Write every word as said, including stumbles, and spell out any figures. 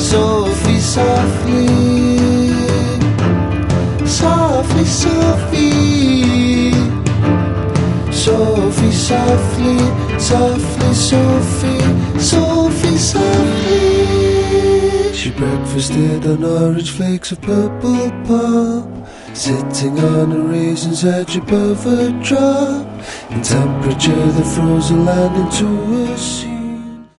Softly, softly, softly, softly, softly, softly, softly, softly, softly, softly. She breakfasted on orange flakes of purple pop, sitting on a raisin's edge above a drop, in temperature that froze the land into a sea.